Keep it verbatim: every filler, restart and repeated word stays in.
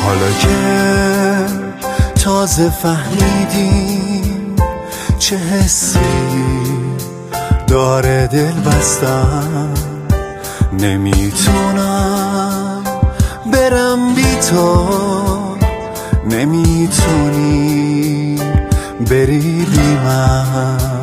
حالا که تازه فهمیدیم چه حسی داره دل بستن، نمیتونم برم بی تو، نمیتونی بری بی من.